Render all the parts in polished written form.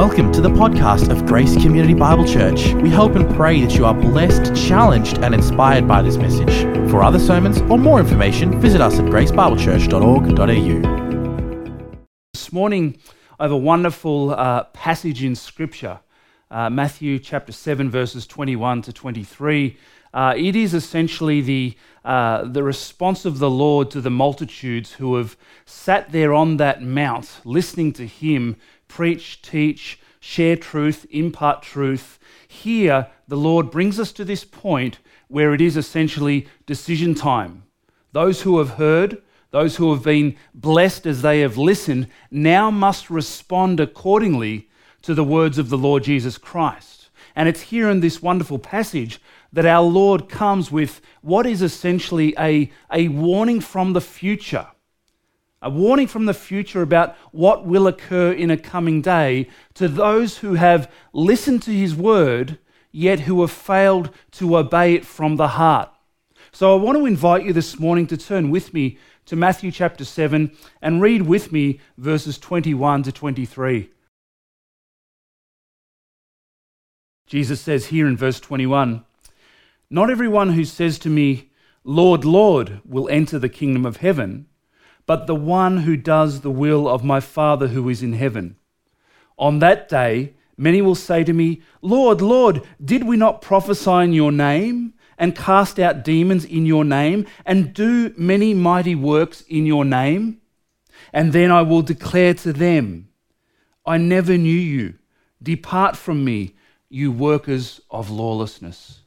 Welcome to the podcast of Grace Community Bible Church. We hope and pray that you are blessed, challenged, and inspired by this message. For other sermons or more information, visit us at gracebiblechurch.org.au. This morning, I have a wonderful passage in Scripture, Matthew chapter 7, verses 21 to 23. It is essentially the response of the Lord to the multitudes who have sat there on that mount, listening to Him preach, teach, share truth, impart truth. Here, the Lord brings us to this point where it is essentially decision time. Those who have heard, those who have been blessed as they have listened, now must respond accordingly to the words of the Lord Jesus Christ. And it's here in this wonderful passage that our Lord comes with what is essentially a warning from the future. A warning from the future about what will occur in a coming day to those who have listened to His word, yet who have failed to obey it from the heart. So I want to invite you this morning to turn with me to Matthew chapter 7 and read with me verses 21 to 23. Jesus says here in verse 21, "Not everyone who says to me, 'Lord, Lord,' will enter the kingdom of heaven, but the one who does the will of my Father who is in heaven. On that day, many will say to me, 'Lord, Lord, did we not prophesy in your name and cast out demons in your name and do many mighty works in your name?' And then I will declare to them, 'I never knew you. Depart from me, you workers of lawlessness.'"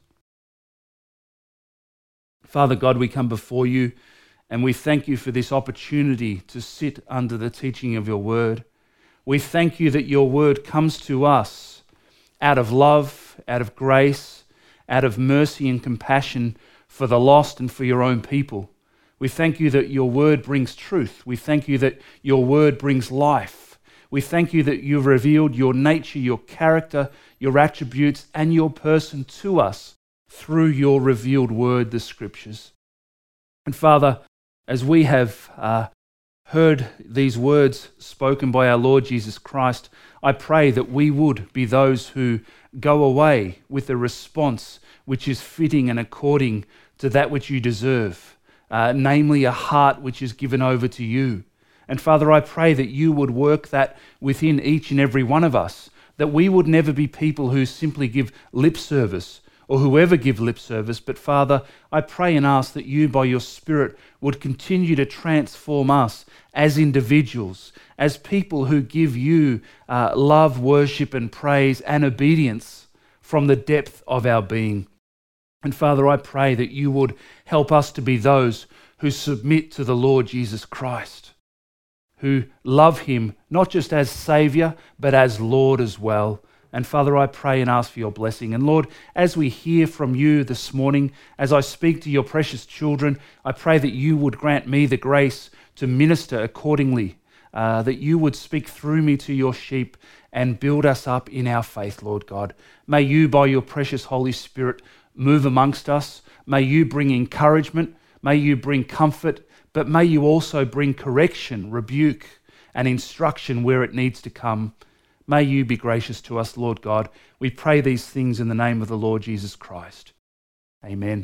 Father God, we come before you and we thank you for this opportunity to sit under the teaching of your word. We thank you that your word comes to us out of love, out of grace, out of mercy and compassion for the lost and for your own people. We thank you that your word brings truth. We thank you that your word brings life. We thank you that you've revealed your nature, your character, your attributes, and your person to us through your revealed word, the Scriptures. And Father, as we have heard these words spoken by our Lord Jesus Christ, I pray that we would be those who go away with a response which is fitting and according to that which you deserve, namely a heart which is given over to you. And Father, I pray that you would work that within each and every one of us, that we would never be people who simply give lip service or whoever give lip service, but Father, I pray and ask that you by your Spirit would continue to transform us as individuals, as people who give you love, worship and praise and obedience from the depth of our being. And Father, I pray that you would help us to be those who submit to the Lord Jesus Christ, who love him not just as Saviour, but as Lord as well. And Father, I pray and ask for your blessing. And Lord, as we hear from you this morning, as I speak to your precious children, I pray that you would grant me the grace to minister accordingly, that you would speak through me to your sheep and build us up in our faith, Lord God. May you, by your precious Holy Spirit, move amongst us. May you bring encouragement. May you bring comfort, but may you also bring correction, rebuke, and instruction where it needs to come. May you be gracious to us, Lord God. We pray these things in the name of the Lord Jesus Christ. Amen.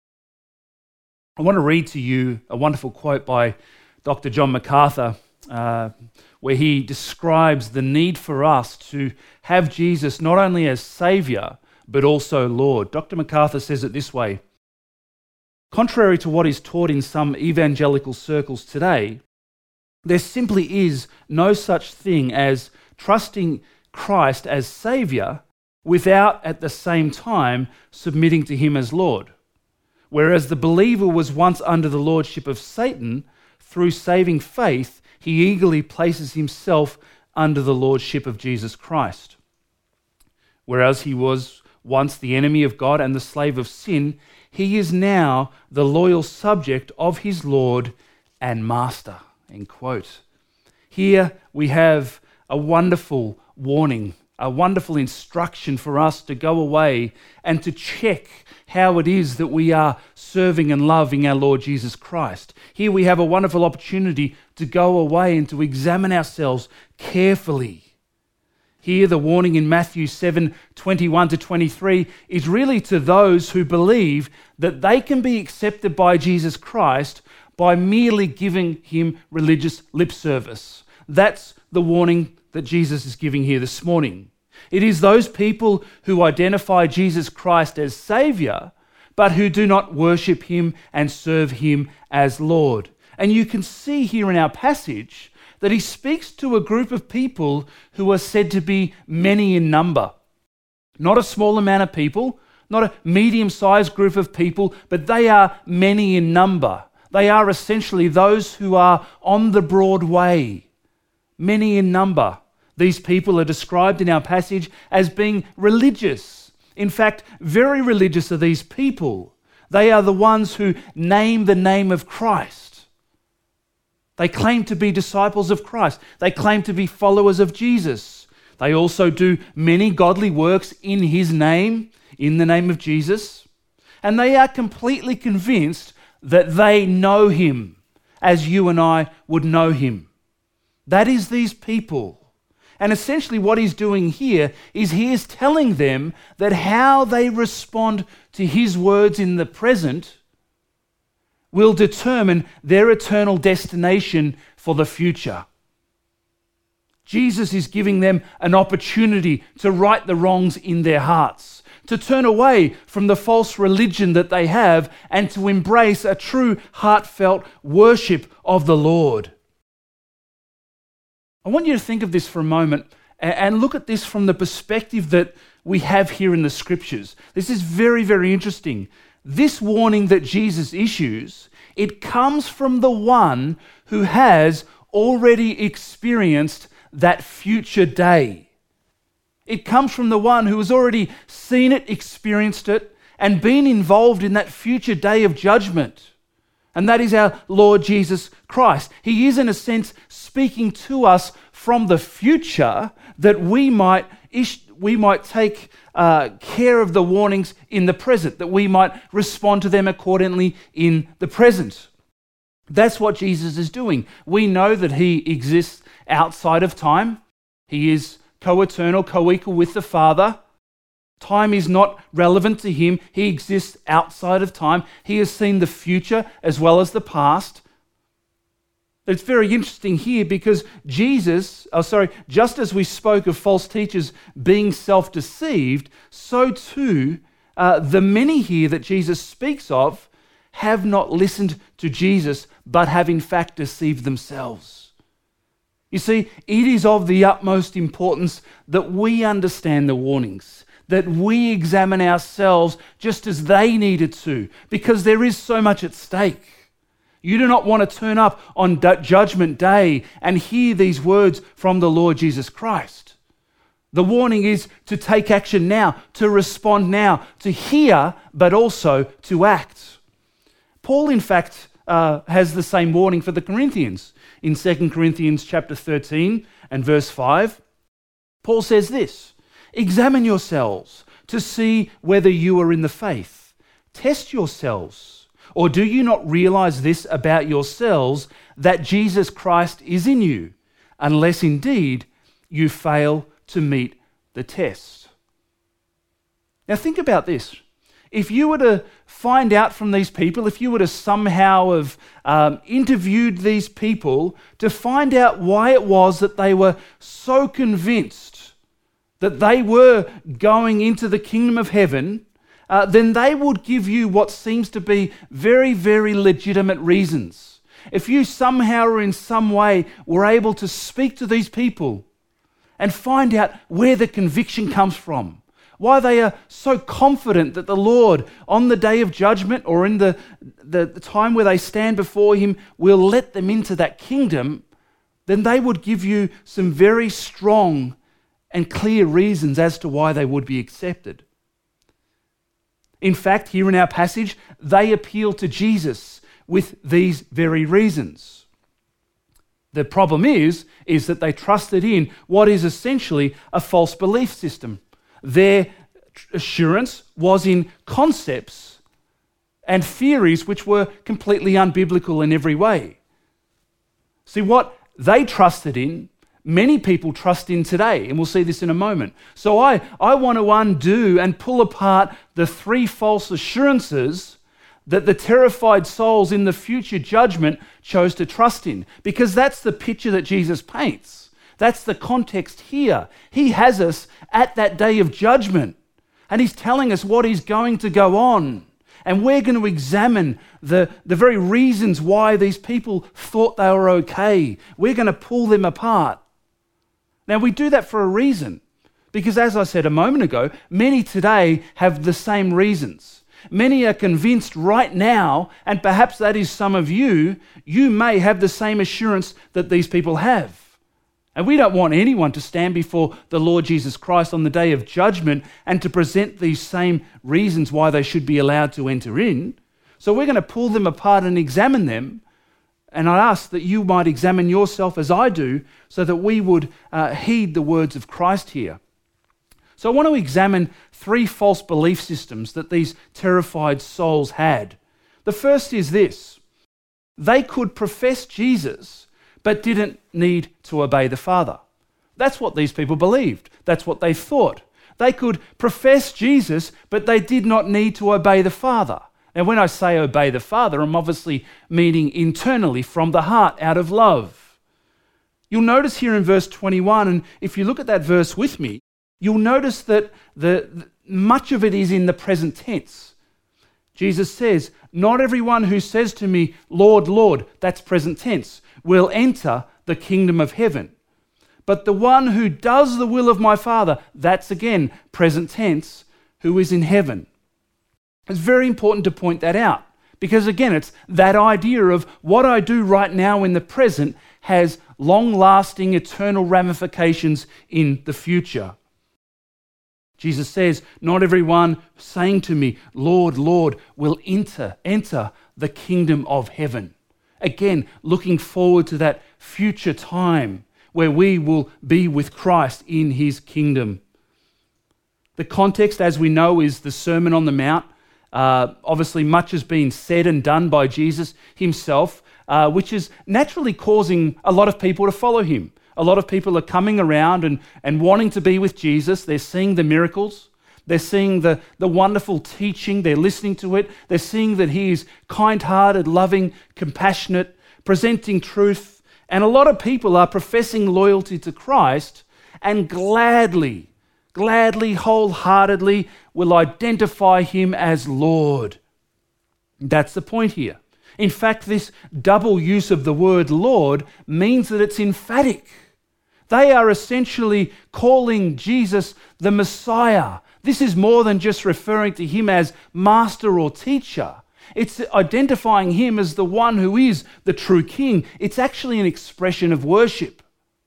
I want to read to you a wonderful quote by Dr. John MacArthur, where he describes the need for us to have Jesus not only as Saviour, but also Lord. Dr. MacArthur says it this way: "Contrary to what is taught in some evangelical circles today, there simply is no such thing as trusting Christ as Saviour without at the same time submitting to Him as Lord. Whereas the believer was once under the lordship of Satan, through saving faith, he eagerly places himself under the lordship of Jesus Christ. Whereas he was once the enemy of God and the slave of sin, he is now the loyal subject of his Lord and Master." End quote. Here we have a wonderful warning, a wonderful instruction for us to go away and to check how it is that we are serving and loving our Lord Jesus Christ. Here we have a wonderful opportunity to go away and to examine ourselves carefully Here, the warning in Matthew 7:21-23 is really to those who believe that they can be accepted by Jesus Christ by merely giving him religious lip service. That's the warning that Jesus is giving here this morning. It is those people who identify Jesus Christ as Savior, but who do not worship him and serve him as Lord. And you can see here in our passage that he speaks to a group of people who are said to be many in number. Not a small amount of people, not a medium-sized group of people, but they are many in number. They are essentially those who are on the broad way, many in number. These people are described in our passage as being religious. In fact, very religious are these people. They are the ones who name the name of Christ. They claim to be disciples of Christ. They claim to be followers of Jesus. They also do many godly works in his name, in the name of Jesus. And they are completely convinced that they know him as you and I would know him. That is these people. And essentially what he's doing here is he is telling them that how they respond to his words in the present will determine their eternal destination for the future. Jesus is giving them an opportunity to right the wrongs in their hearts, to turn away from the false religion that they have and to embrace a true heartfelt worship of the Lord. I want you to think of this for a moment and look at this from the perspective that we have here in the Scriptures. This is very, very interesting. This warning that Jesus issues, it comes from the one who has already experienced that future day. It comes from the one who has already seen it, experienced it, and been involved in that future day of judgment. And that is our Lord Jesus Christ. He is, in a sense, speaking to us from the future that we might take care of the warnings in the present, that we might respond to them accordingly in the present. That's what Jesus is doing. We know that he exists outside of time. He is co-eternal, co-equal with the Father. Time is not relevant to him. He exists outside of time. He has seen the future as well as the past. It's very interesting here because just as we spoke of false teachers being self-deceived, so too the many here that Jesus speaks of have not listened to Jesus, but have in fact deceived themselves. You see, it is of the utmost importance that we understand the warnings, that we examine ourselves just as they needed to, because there is so much at stake. You do not want to turn up on Judgment Day and hear these words from the Lord Jesus Christ. The warning is to take action now, to respond now, to hear, but also to act. Paul, in fact, has the same warning for the Corinthians. In 2 Corinthians chapter 13 and verse 5, Paul says this, "Examine yourselves to see whether you are in the faith. Test yourselves. Or do you not realize this about yourselves, that Jesus Christ is in you, unless indeed you fail to meet the test?" Now think about this. If you were to find out from these people, if you were to somehow have interviewed these people to find out why it was that they were so convinced that they were going into the kingdom of heaven, then they would give you what seems to be very, very legitimate reasons. If you somehow or in some way were able to speak to these people and find out where the conviction comes from, why they are so confident that the Lord, on the day of judgment or in the time where they stand before him, will let them into that kingdom, then they would give you some very strong and clear reasons as to why they would be accepted. In fact, here in our passage, they appeal to Jesus with these very reasons. The problem is that they trusted in what is essentially a false belief system. Their assurance was in concepts and theories which were completely unbiblical in every way. See, what they trusted in many people trust in today, and we'll see this in a moment. So I want to undo and pull apart the three false assurances that the terrified souls in the future judgment chose to trust in, because that's the picture that Jesus paints. That's the context here. He has us at that day of judgment, and he's telling us what is going to go on. And we're going to examine the very reasons why these people thought they were okay. We're going to pull them apart. Now, we do that for a reason, because as I said a moment ago, many today have the same reasons. Many are convinced right now, and perhaps that is some of you, you may have the same assurance that these people have. And we don't want anyone to stand before the Lord Jesus Christ on the day of judgment and to present these same reasons why they should be allowed to enter in. So we're going to pull them apart and examine them. And I ask that you might examine yourself as I do, so that we would heed the words of Christ here. So I want to examine three false belief systems that these terrified souls had. The first is this: they could profess Jesus, but didn't need to obey the Father. That's what these people believed. That's what they thought. They could profess Jesus, but they did not need to obey the Father. Now, when I say obey the Father, I'm obviously meaning internally, from the heart, out of love. You'll notice here in verse 21, and if you look at that verse with me, you'll notice that much of it is in the present tense. Jesus says, "Not everyone who says to me, 'Lord, Lord,'" that's present tense, "will enter the kingdom of heaven. But the one who does the will of my Father," that's again present tense, "who is in heaven." It's very important to point that out, because again, it's that idea of what I do right now in the present has long-lasting eternal ramifications in the future. Jesus says, "Not everyone saying to me, 'Lord, Lord,' will enter the kingdom of heaven." Again, looking forward to that future time where we will be with Christ in his kingdom. The context, as we know, is the Sermon on the Mount. Obviously, much has been said and done by Jesus himself, which is naturally causing a lot of people to follow him. A lot of people are coming around and wanting to be with Jesus. They're seeing the miracles. They're seeing the wonderful teaching. They're listening to it. They're seeing that he is kind-hearted, loving, compassionate, presenting truth. And a lot of people are professing loyalty to Christ and gladly, wholeheartedly will identify him as Lord. That's the point here. In fact, this double use of the word Lord means that it's emphatic. They are essentially calling Jesus the Messiah. This is more than just referring to him as master or teacher. It's identifying him as the one who is the true king. It's actually an expression of worship.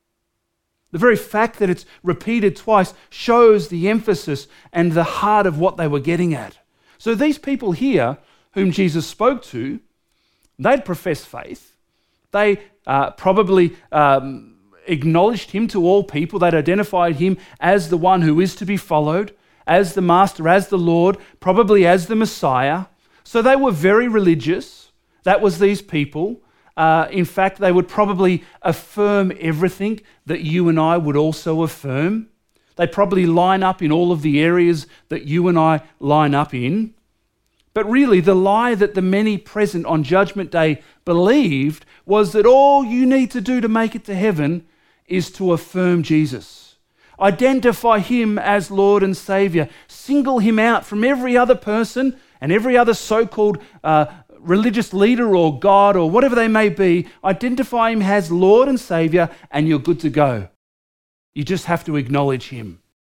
The very fact that it's repeated twice shows the emphasis and the heart of what they were getting at. So these people here, whom Jesus spoke to, they'd professed faith. They probably acknowledged him to all people. They'd identified him as the one who is to be followed, as the Master, as the Lord, probably as the Messiah. So they were very religious. That was these people. In fact, they would probably affirm everything that you and I would also affirm. They probably line up in all of the areas that you and I line up in. But really, the lie that the many present on Judgment Day believed was that all you need to do to make it to heaven is to affirm Jesus. Identify him as Lord and Savior. Single him out from every other person and every other so-called religious leader or God or whatever they may be. Identify him as Lord and Savior and you're good to go. You just have to acknowledge him.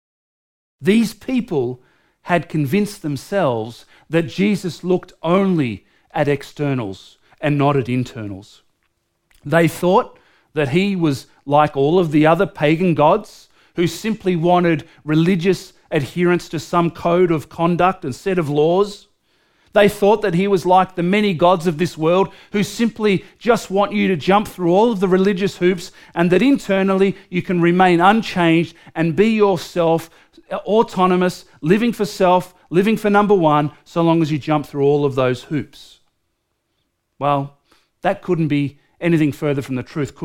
These people had convinced themselves that Jesus looked only at externals and not at internals. They thought that he was like all of the other pagan gods who simply wanted religious adherence to some code of conduct and set of laws. They thought that he was like the many gods of this world who simply just want you to jump through all of the religious hoops, and that internally you can remain unchanged and be yourself, autonomous, living for self, living for number one, so long as you jump through all of those hoops. Well, that couldn't be anything further from the truth, could it?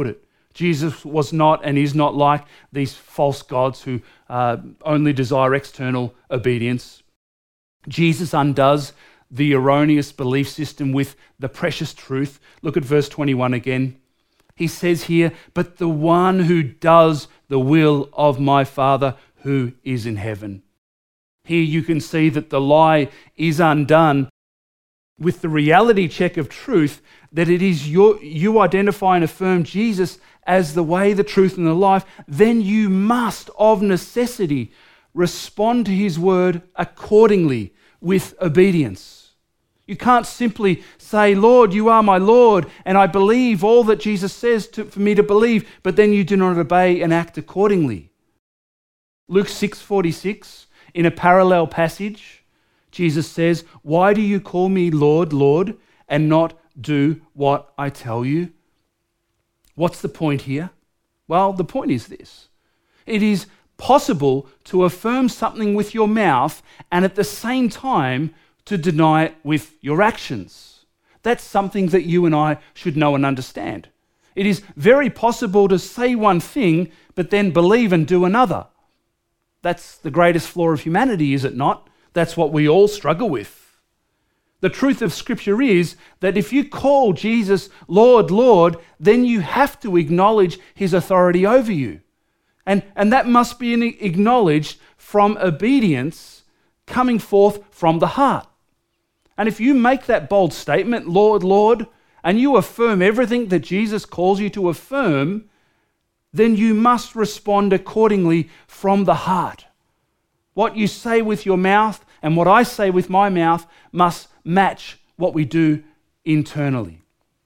Jesus was not and is not like these false gods who only desire external obedience. Jesus undoes the erroneous belief system with the precious truth. Look at verse 21 again. He says here, "But the one who does the will of my Father who is in heaven." Here you can see that the lie is undone with the reality check of truth, that it is you identify and affirm Jesus as the way, the truth, and the life. Then you must, of necessity, respond to his word accordingly with obedience. You can't simply say, "Lord, you are my Lord, and I believe all that Jesus says for me to believe," but then you do not obey and act accordingly. Luke 6:46, in a parallel passage, Jesus says, "Why do you call me Lord, Lord, and not do what I tell you?" What's the point here? Well, the point is this. It is possible to affirm something with your mouth and at the same time to deny it with your actions. That's something that you and I should know and understand. It is very possible to say one thing but then believe and do another. That's the greatest flaw of humanity, is it not? That's what we all struggle with. The truth of Scripture is that if you call Jesus Lord, Lord, then you have to acknowledge his authority over you. And that must be acknowledged from obedience coming forth from the heart. And if you make that bold statement, "Lord, Lord," and you affirm everything that Jesus calls you to affirm, then you must respond accordingly from the heart. What you say with your mouth and what I say with my mouth must match what we do internally.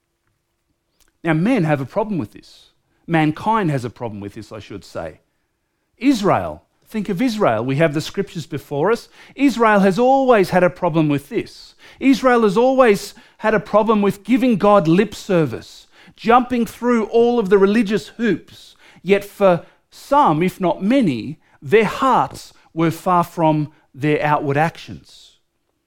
Now, men have a problem with this. Mankind has a problem with this, I should say. Israel, think of Israel. We have the scriptures before us. Israel has always had a problem with this. Israel has always had a problem with giving God lip service, jumping through all of the religious hoops. Yet for some, if not many, their hearts were far from their outward actions.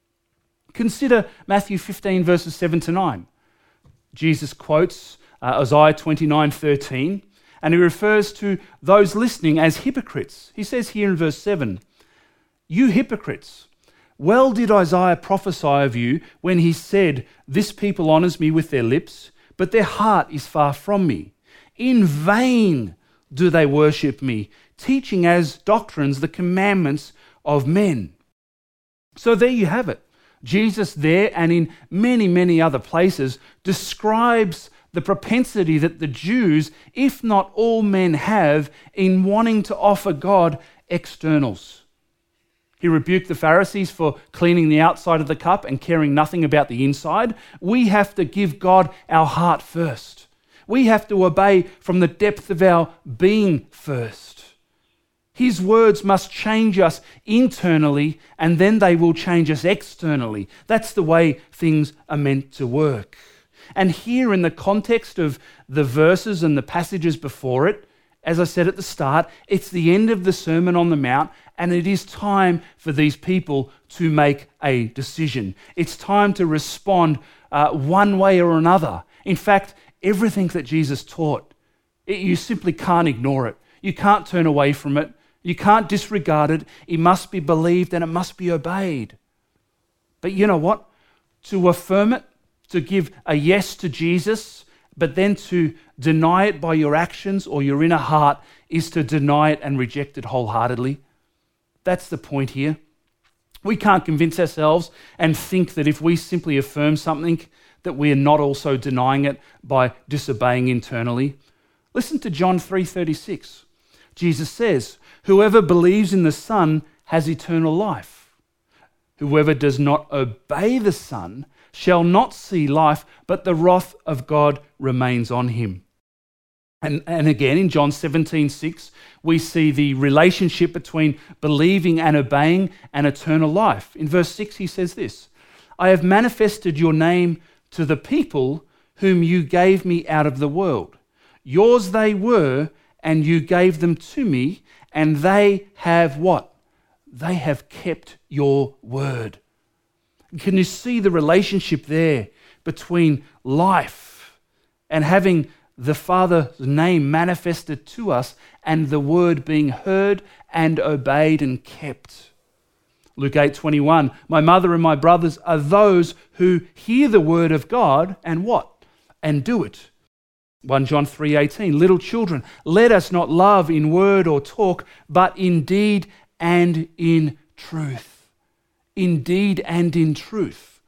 Consider Matthew 15, verses 7 to 9. Jesus quotes Isaiah 29:13, and he refers to those listening as hypocrites. He says here in verse 7, "You hypocrites, well did Isaiah prophesy of you when he said, 'This people honors me with their lips, but their heart is far from me. In vain do they worship me, teaching as doctrines the commandments of men.'" So there you have it. Jesus there and in many, many other places describes the propensity that the Jews, if not all men, have in wanting to offer God externals. He rebuked the Pharisees for cleaning the outside of the cup and caring nothing about the inside. We have to give God our heart first. We have to obey from the depth of our being first. His words must change us internally, and then they will change us externally. That's the way things are meant to work. And here in the context of the verses and the passages before it, as I said at the start, it's the end of the Sermon on the Mount, and it is time for these people to make a decision. It's time to respond one way or another. In fact, everything that Jesus taught, you simply can't ignore it. You can't turn away from it. You can't disregard it. It must be believed and it must be obeyed. But you know what? To affirm it, to give a yes to Jesus, but then to deny it by your actions or your inner heart is to deny it and reject it wholeheartedly. That's the point here. We can't convince ourselves and think that if we simply affirm something, that we are not also denying it by disobeying internally. Listen to John 3:36. Jesus says, "Whoever believes in the Son has eternal life. Whoever does not obey the Son shall not see life, but the wrath of God remains on him." And again, in John 17:6, we see the relationship between believing and obeying and eternal life. In verse 6, he says this, "I have manifested your name to the people whom you gave me out of the world. Yours they were, and you gave them to me, and they have" what? "They have kept your word." Can you see the relationship there between life and having the Father's name manifested to us and the word being heard and obeyed and kept. Luke 8:21, my mother and my brothers are those who hear the word of God and what? And do it. 1 John 3:18, little children, let us not love in word or talk, but in deed and in truth. In deed and in truth.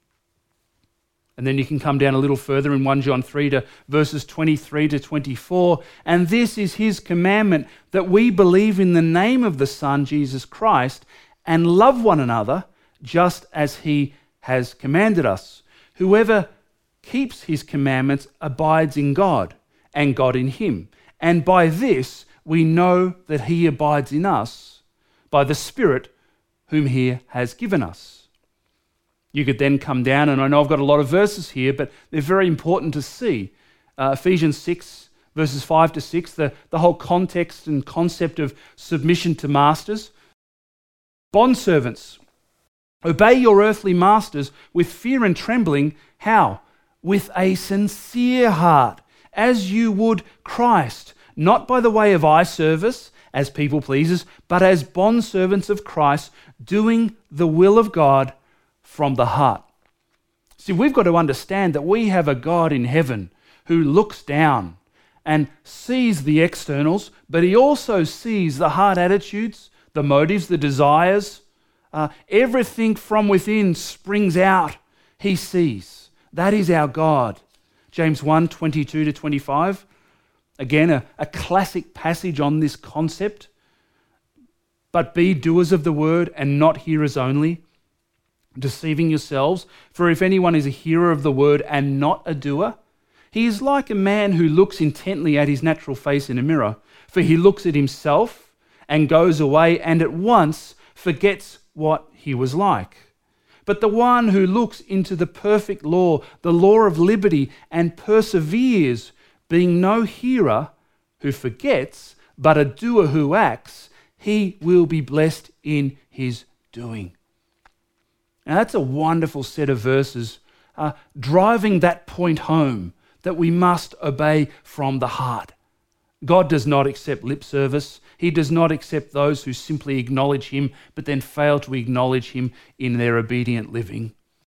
And then you can come down a little further in 1 John 3 to verses 23 to 24. And this is his commandment, that we believe in the name of the Son, Jesus Christ, and love one another just as he has commanded us. Whoever keeps his commandments abides in God, and God in him. And by this we know that he abides in us, by the Spirit whom he has given us. You could then come down, and I know I've got a lot of verses here, but they're very important to see. Ephesians 6, verses 5 to 6, the whole context and concept of submission to masters. Bondservants, obey your earthly masters with fear and trembling. How? With a sincere heart, as you would Christ, not by the way of eye service, as people pleasers, but as bondservants of Christ, doing the will of God from the heart. See, we've got to understand that we have a God in heaven who looks down and sees the externals, but he also sees the heart attitudes, the motives, the desires. Everything from within springs out. He sees. That is our God. James 1, 22 to 25. Again, a classic passage on this concept. But be doers of the word and not hearers only, deceiving yourselves. For if anyone is a hearer of the word and not a doer, he is like a man who looks intently at his natural face in a mirror. For he looks at himself and goes away and at once forgets what he was like. But the one who looks into the perfect law, the law of liberty, and perseveres, being no hearer who forgets, but a doer who acts, he will be blessed in his doing. Now that's a wonderful set of verses driving that point home, that we must obey from the heart. God does not accept lip service. He does not accept those who simply acknowledge him but then fail to acknowledge him in their obedient living.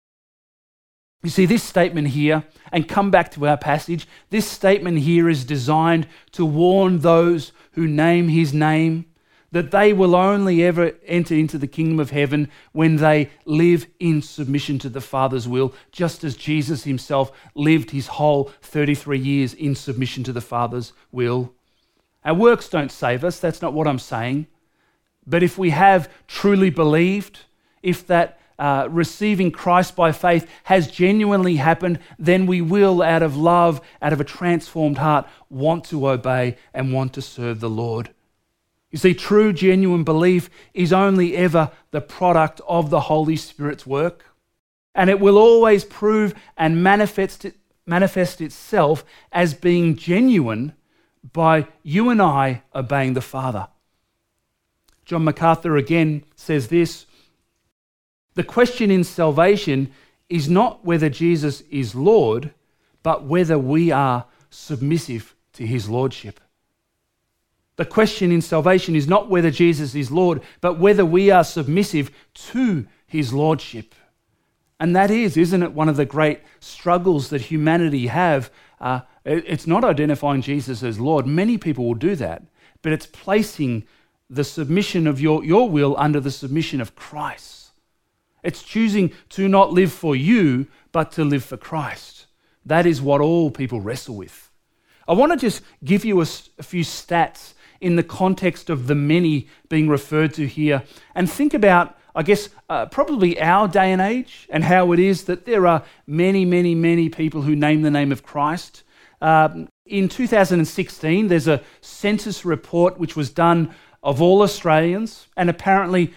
You see, this statement here, and come back to our passage, this statement here is designed to warn those who name his name that they will only ever enter into the kingdom of heaven when they live in submission to the Father's will, just as Jesus himself lived his whole 33 years in submission to the Father's will. Our works don't save us, that's not what I'm saying. But if we have truly believed, if that receiving Christ by faith has genuinely happened, then we will, out of love, out of a transformed heart, want to obey and want to serve the Lord. You see, true, genuine belief is only ever the product of the Holy Spirit's work, and it will always prove and manifest itself as being genuine by you and I obeying the Father. John MacArthur again says this: the question in salvation is not whether Jesus is Lord, but whether we are submissive to his lordship. The question in salvation is not whether Jesus is Lord, but whether we are submissive to his lordship. And that is, isn't it, one of the great struggles that humanity have? It's not identifying Jesus as Lord. Many people will do that, but it's placing the submission of your will under the submission of Christ. It's choosing to not live for you, but to live for Christ. That is what all people wrestle with. I want to just give you a few stats in the context of the many being referred to here, and think about, I guess, probably our day and age, and how it is that there are many, many, many people who name the name of Christ. In 2016, there's a census report which was done of all Australians, and apparently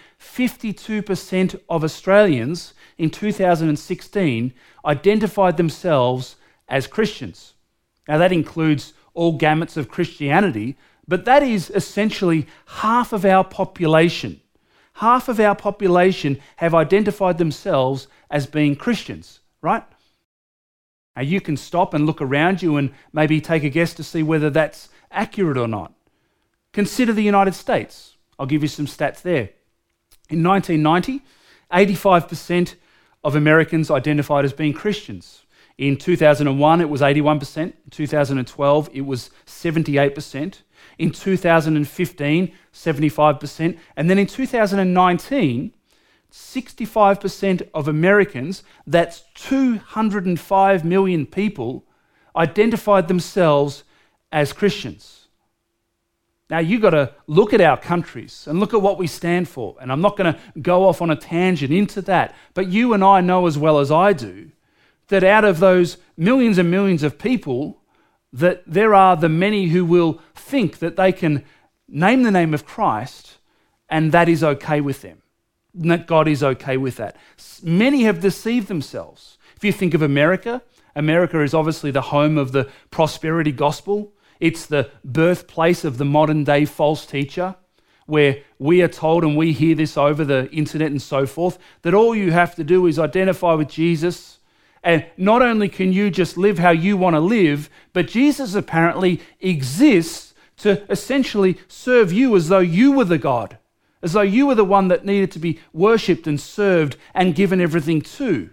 52% of Australians in 2016 identified themselves as Christians. Now that includes all gamuts of Christianity, but that is essentially half of our population. Half of our population have identified themselves as being Christians, right? Now, you can stop and look around you and maybe take a guess to see whether that's accurate or not. Consider the United States. I'll give you some stats there. In 1990, 85% of Americans identified as being Christians. In 2001, it was 81%. In 2012, it was 78%. In 2015, 75%. And then in 2019, 65% of Americans, that's 205 million people, identified themselves as Christians. Now, you've got to look at our countries and look at what we stand for. And I'm not going to go off on a tangent into that. But you and I know as well as I do that out of those millions and millions of people, that there are the many who will think that they can name the name of Christ and that is okay with them. And that God is okay with that. Many have deceived themselves. If you think of America, America is obviously the home of the prosperity gospel. It's the birthplace of the modern day false teacher, where we are told, and we hear this over the internet and so forth, that all you have to do is identify with Jesus, and not only can you just live how you want to live, but Jesus apparently exists to essentially serve you as though you were the God, as though you were the one that needed to be worshipped and served and given everything to.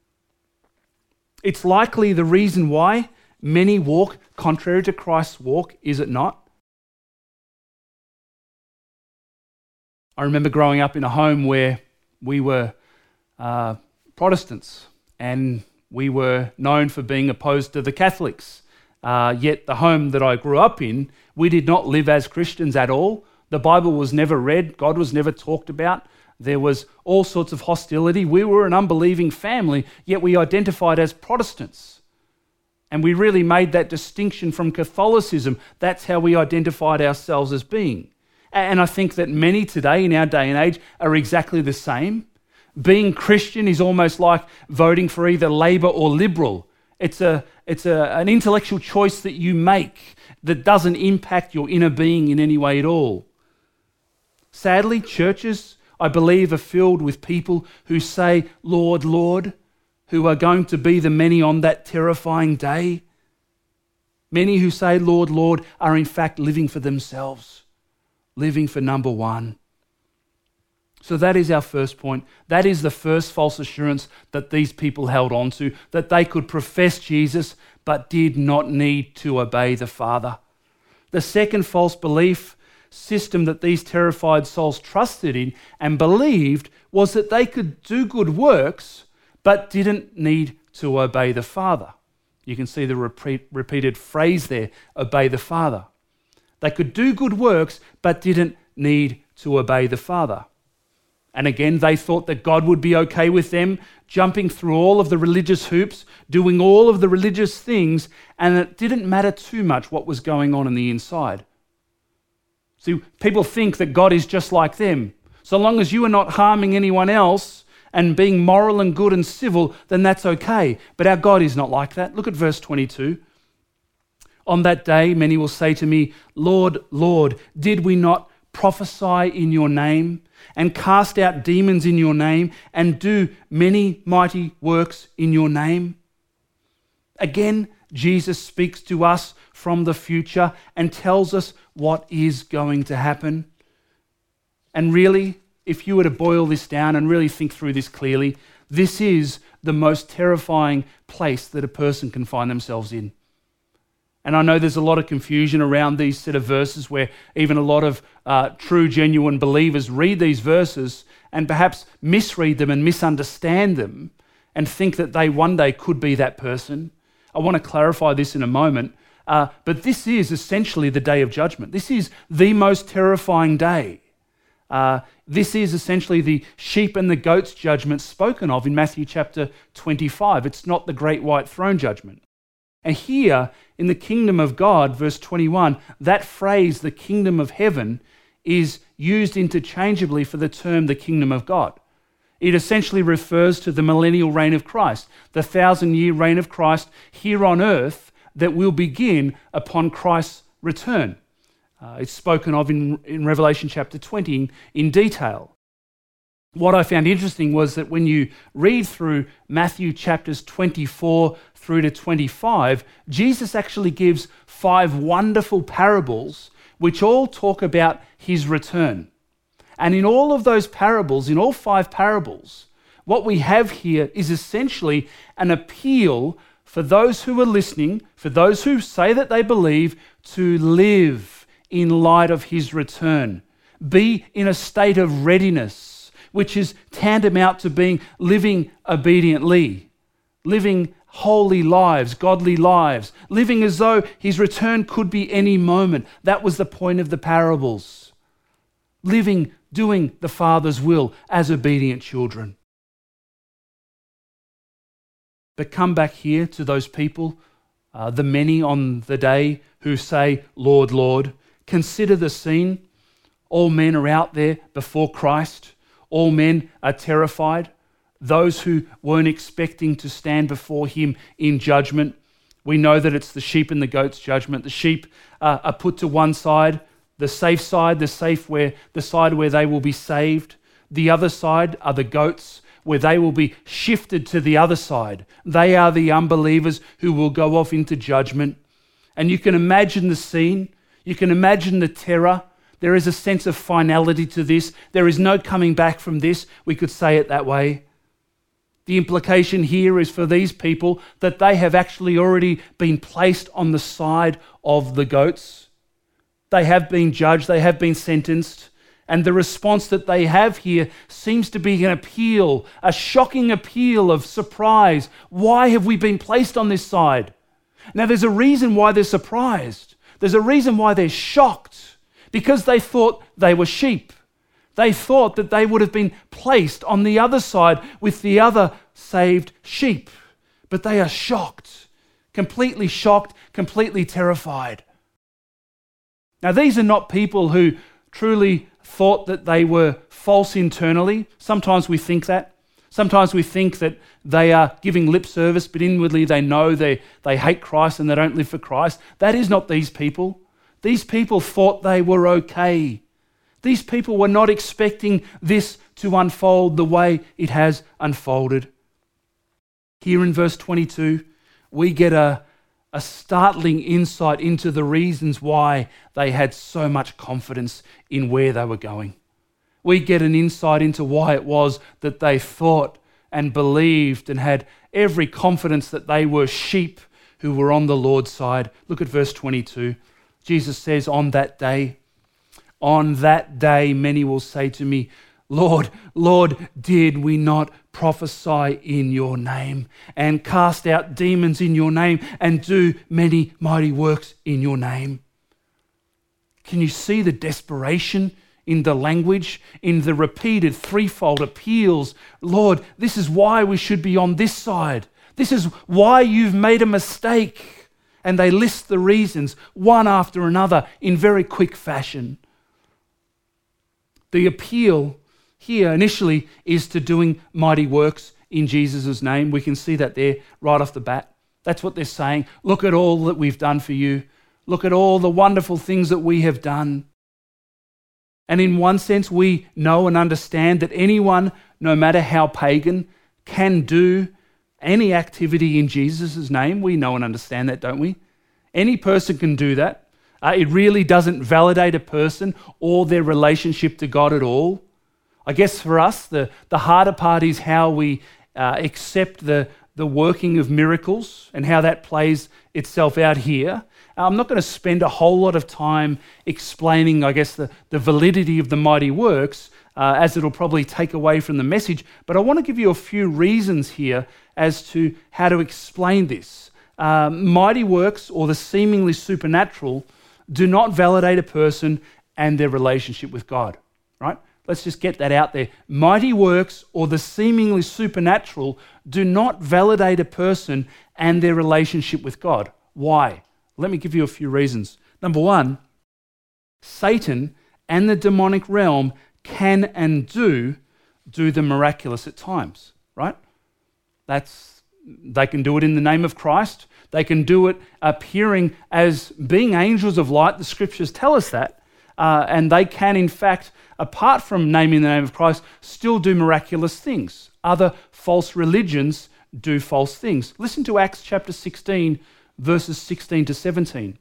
It's likely the reason why many walk contrary to Christ's walk, is it not? I remember growing up in a home where we were Protestants and we were known for being opposed to the Catholics. Yet the home that I grew up in, we did not live as Christians at all. The Bible was never read. God was never talked about. There was all sorts of hostility. We were an unbelieving family, yet we identified as Protestants. And we really made that distinction from Catholicism. That's how we identified ourselves as being. And I think that many today in our day and age are exactly the same. Being Christian is almost like voting for either Labor or Liberal. It's an intellectual choice that you make that doesn't impact your inner being in any way at all. Sadly, churches, I believe, are filled with people who say, Lord, Lord, who are going to be the many on that terrifying day. Many who say, Lord, Lord, are in fact living for themselves, living for number one. So that is our first point. That is the first false assurance that these people held on to, that they could profess Jesus but did not need to obey the Father. The second false belief system that these terrified souls trusted in and believed was that they could do good works but didn't need to obey the Father. You can see the repeated phrase there, obey the Father. They could do good works but didn't need to obey the Father. And again, they thought that God would be okay with them jumping through all of the religious hoops, doing all of the religious things, and it didn't matter too much what was going on the inside. See, people think that God is just like them. So long as you are not harming anyone else and being moral and good and civil, then that's okay. But our God is not like that. Look at verse 22. On that day, many will say to me, Lord, Lord, did we not prophesy in your name and cast out demons in your name and do many mighty works in your name? Again, Jesus speaks to us from the future and tells us what is going to happen. And really, if you were to boil this down and really think through this clearly, this is the most terrifying place that a person can find themselves in. And I know there's a lot of confusion around these set of verses where even a lot of true, genuine believers read these verses and perhaps misread them and misunderstand them and think that they one day could be that person. I want to clarify this in a moment, but this is essentially the day of judgment. This is the most terrifying day. This is essentially the sheep and the goats judgment spoken of in Matthew chapter 25. It's not the great white throne judgment. And here in the kingdom of God, verse 21, that phrase, the kingdom of heaven, is used interchangeably for the term the kingdom of God. It essentially refers to the millennial reign of Christ, the 1,000-year reign of Christ here on earth that will begin upon Christ's return. It's spoken of in Revelation chapter 20 in detail. What I found interesting was that when you read through Matthew chapters 24 through to 25, Jesus actually gives 5 wonderful parables which all talk about his return. And in all of those parables, in all 5 parables, what we have here is essentially an appeal for those who are listening, for those who say that they believe, to live in light of his return. Be in a state of readiness, which is tantamount to being living obediently, living holy lives, godly lives, living as though his return could be any moment. That was the point of the parables. Living, doing the Father's will as obedient children. But come back here to those people, the many on the day who say, Lord, Lord. Consider the scene. All men are out there before Christ. All men are terrified. Those who weren't expecting to stand before him in judgment. We know that it's the sheep and the goats judgment. The sheep are put to one side, the safe side, the side where they will be saved. The other side are the goats, where they will be shifted to the other side. They are the unbelievers who will go off into judgment. And you can imagine the scene. You can imagine the terror. There is a sense of finality to this. There is no coming back from this. We could say it that way. The implication here is for these people that they have actually already been placed on the side of the goats. They have been judged. They have been sentenced. And the response that they have here seems to be an appeal, a shocking appeal of surprise. Why have we been placed on this side? Now, there's a reason why they're surprised. There's a reason why they're shocked. Because they thought they were sheep. They thought that they would have been placed on the other side with the other saved sheep. But they are shocked, completely terrified. Now, these are not people who truly thought that they were false internally. Sometimes we think that. Sometimes we think that they are giving lip service, but inwardly they know they hate Christ and they don't live for Christ. That is not these people. These people thought they were okay. These people were not expecting this to unfold the way it has unfolded. Here in verse 22, we get a startling insight into the reasons why they had so much confidence in where they were going. We get an insight into why it was that they thought and believed and had every confidence that they were sheep who were on the Lord's side. Look at verse 22. Jesus says, on that day, many will say to me, Lord, Lord, did we not prophesy in your name and cast out demons in your name and do many mighty works in your name? Can you see the desperation in the language, in the repeated threefold appeals? Lord, this is why we should be on this side. This is why you've made a mistake. And they list the reasons, one after another, in very quick fashion. The appeal here initially is to doing mighty works in Jesus' name. We can see that there right off the bat. That's what they're saying. Look at all that we've done for you. Look at all the wonderful things that we have done. And in one sense, we know and understand that anyone, no matter how pagan, can do any activity in Jesus' name. We know and understand that, don't we? Any person can do that. It really doesn't validate a person or their relationship to God at all. I guess for us, the harder part is how we accept the working of miracles and how that plays itself out here. I'm not going to spend a whole lot of time explaining, I guess, the validity of the mighty works, as it'll probably take away from the message. But I want to give you a few reasons here as to how to explain this. Mighty works, or the seemingly supernatural, do not validate a person and their relationship with God, right? Let's just get that out there. Mighty works, or the seemingly supernatural, do not validate a person and their relationship with God. Why? Let me give you a few reasons. Number one, Satan and the demonic realm can and do the miraculous at times, right? They can do it in the name of Christ. They can do it appearing as being angels of light. The scriptures tell us that. and they can, in fact, apart from naming the name of Christ, still do miraculous things. Other false religions do false things. Listen to Acts chapter 16, verses 16 to 17.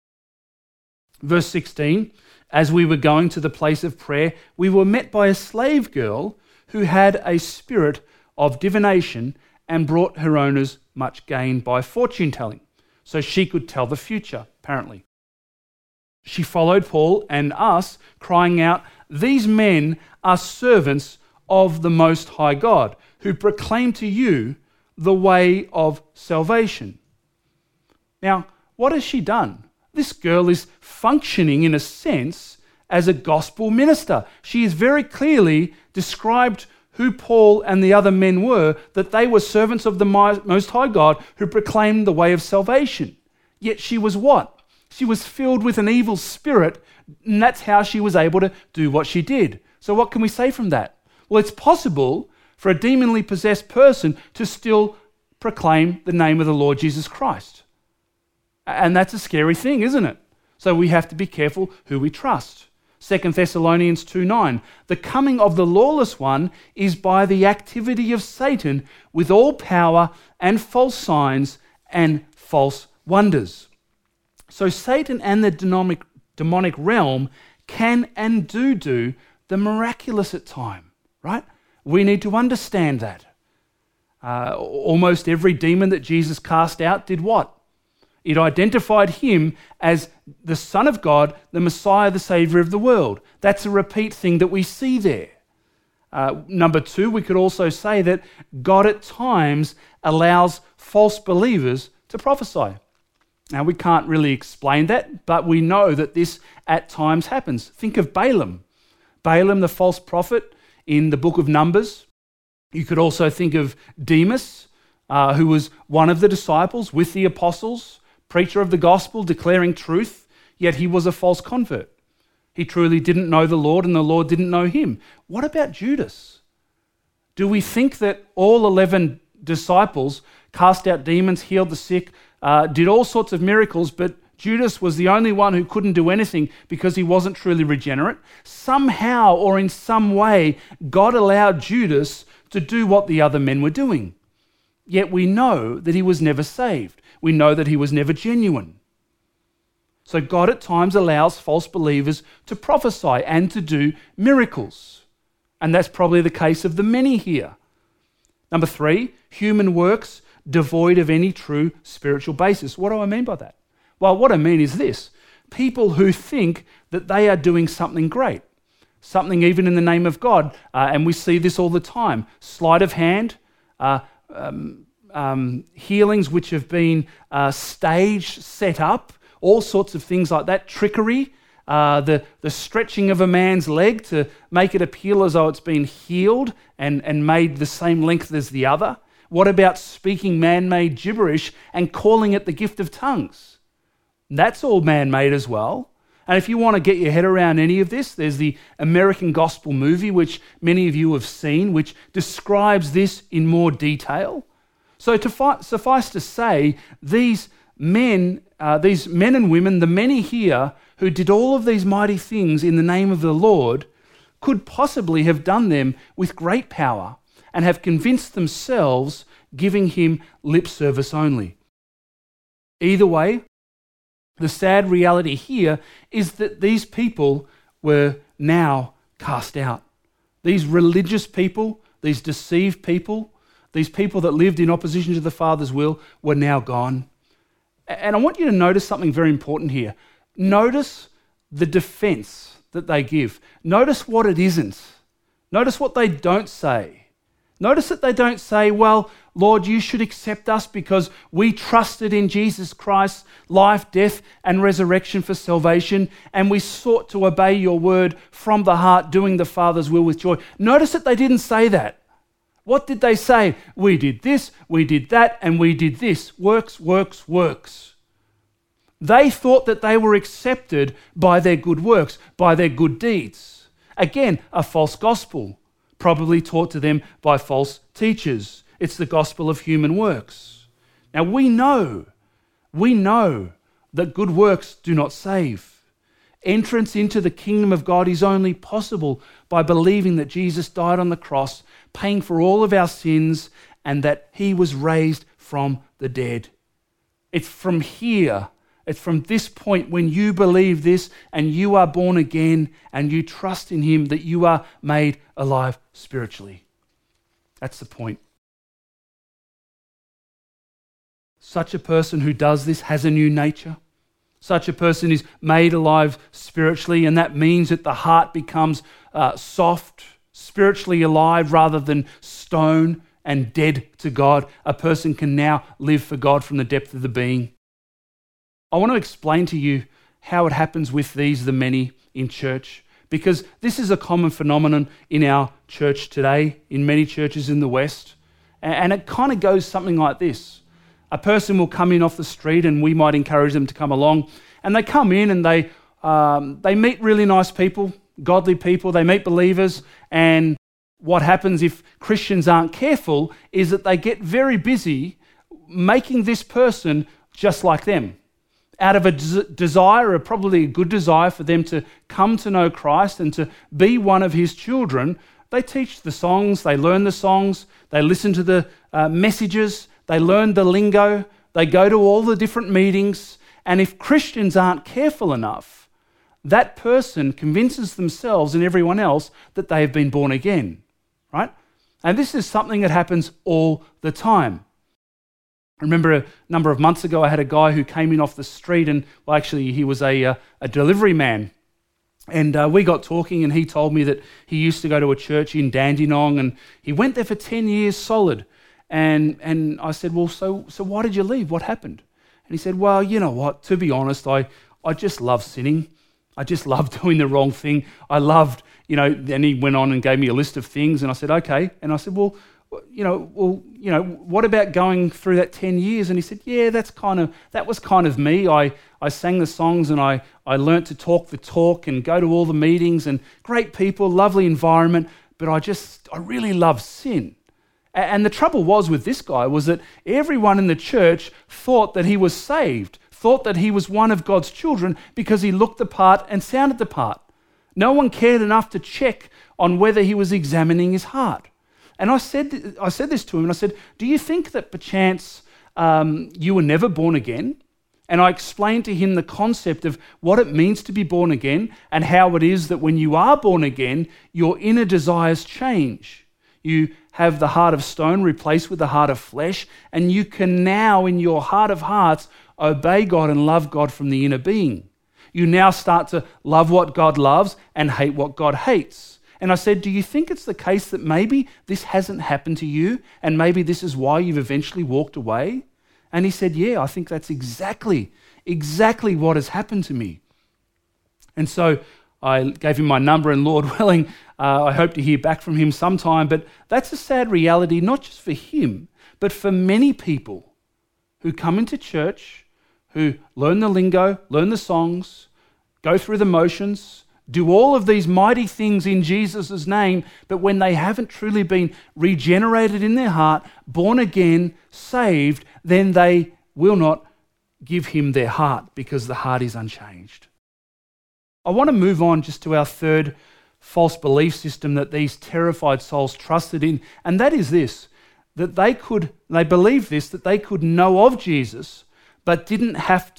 Verse 16, as we were going to the place of prayer, we were met by a slave girl who had a spirit of divination and brought her owners much gain by fortune telling. So she could tell the future, apparently. She followed Paul and us, crying out, "These men are servants of the Most High God, who proclaim to you the way of salvation." Now, what has she done? This girl is functioning, in a sense, as a gospel minister. She is very clearly described who Paul and the other men were, that they were servants of the Most High God who proclaimed the way of salvation. Yet she was what? She was filled with an evil spirit, and that's how she was able to do what she did. So what can we say from that? Well, it's possible for a demonly possessed person to still proclaim the name of the Lord Jesus Christ. And that's a scary thing, isn't it? So we have to be careful who we trust. 2 Thessalonians 2:9, the coming of the lawless one is by the activity of Satan with all power and false signs and false wonders. So Satan and the demonic realm can and do the miraculous at times, right? We need to understand that. Almost every demon that Jesus cast out did what? It identified him as the Son of God, the Messiah, the Savior of the world. That's a repeat thing that we see there. Number two, we could also say that God at times allows false believers to prophesy. Now, we can't really explain that, but we know that this at times happens. Think of Balaam. Balaam, the false prophet in the book of Numbers. You could also think of Demas, who was one of the disciples with the apostles, preacher of the gospel, declaring truth, yet he was a false convert. He truly didn't know the Lord, and the Lord didn't know him. What about Judas? Do we think that all 11 disciples cast out demons, healed the sick, did all sorts of miracles, but Judas was the only one who couldn't do anything because he wasn't truly regenerate? Somehow or in some way, God allowed Judas to do what the other men were doing. Yet we know that he was never saved. We know that he was never genuine. So God at times allows false believers to prophesy and to do miracles. And that's probably the case of the many here. Number three, human works devoid of any true spiritual basis. What do I mean by that? Well, what I mean is this. People who think that they are doing something great, something even in the name of God, and we see this all the time. Sleight of hand, healings which have been staged, set up, all sorts of things like that, trickery, the stretching of a man's leg to make it appear as though it's been healed and made the same length as the other. What about speaking man-made gibberish and calling it the gift of tongues? That's all man-made as well. And if you want to get your head around any of this, there's the American Gospel movie, which many of you have seen, which describes this in more detail. So to suffice to say, these men and women, the many here who did all of these mighty things in the name of the Lord, could possibly have done them with great power and have convinced themselves, giving him lip service only. Either way, the sad reality here is that these people were now cast out. These religious people, these deceived people, these people that lived in opposition to the Father's will were now gone. And I want you to notice something very important here. Notice the defense that they give. Notice what it isn't. Notice what they don't say. Notice that they don't say, well, Lord, you should accept us because we trusted in Jesus Christ's life, death, and resurrection for salvation, and we sought to obey your word from the heart, doing the Father's will with joy. Notice that they didn't say that. What did they say? We did this, we did that, and we did this. Works, works, works. They thought that they were accepted by their good works, by their good deeds. Again, a false gospel, probably taught to them by false teachers. It's the gospel of human works. Now we know that good works do not save. Entrance into the kingdom of God is only possible by believing that Jesus died on the cross, paying for all of our sins, and that he was raised from the dead. It's from here, it's from this point when you believe this and you are born again and you trust in him that you are made alive spiritually. That's the point. Such a person who does this has a new nature. Such a person is made alive spiritually, and that means that the heart becomes soft, spiritually alive rather than stone and dead to God. A person can now live for God from the depth of the being. I want to explain to you how it happens with these, the many in church, because this is a common phenomenon in our church today, in many churches in the West, and it kind of goes something like this. A person will come in off the street and we might encourage them to come along, and they come in and they meet really nice people, godly people, they meet believers, and what happens if Christians aren't careful is that they get very busy making this person just like them. Out of a desire, probably a good desire for them to come to know Christ and to be one of his children, they teach the songs, they learn the songs, they listen to the messages, they learn the lingo, they go to all the different meetings, and if Christians aren't careful enough, that person convinces themselves and everyone else that they have been born again, right? And this is something that happens all the time. I remember a number of months ago, I had a guy who came in off the street, and well, actually he was a delivery man. And we got talking, and he told me that he used to go to a church in Dandenong, and he went there for 10 years solid. And I said, well, so why did you leave? What happened? And he said, well, you know what, to be honest, I just love sinning. I just loved doing the wrong thing. I loved, then he went on and gave me a list of things, and I said, okay. And I said, well, what about going through that 10 years? And he said, yeah, that was kind of me. I sang the songs, and I learnt to talk the talk and go to all the meetings, and great people, lovely environment, but I really love sin. And the trouble was with this guy was that everyone in the church thought that he was saved, thought that he was one of God's children because he looked the part and sounded the part. No one cared enough to check on whether he was examining his heart. And I said this to him, and I said, do you think that perchance you were never born again? And I explained to him the concept of what it means to be born again and how it is that when you are born again, your inner desires change. You have the heart of stone replaced with the heart of flesh, and you can now, in your heart of hearts, obey God and love God from the inner being. You now start to love what God loves and hate what God hates. And I said, do you think it's the case that maybe this hasn't happened to you, and maybe this is why you've eventually walked away? And he said, yeah, I think that's exactly what has happened to me. And so I gave him my number, and Lord willing, I hope to hear back from him sometime. But that's a sad reality, not just for him, but for many people who come into church, who learn the lingo, learn the songs, go through the motions, do all of these mighty things in Jesus' name, but when they haven't truly been regenerated in their heart, born again, saved, then they will not give him their heart because the heart is unchanged. I want to move on just to our third false belief system that these terrified souls trusted in, and that is this, that they believed this, that they could know of Jesus, but didn't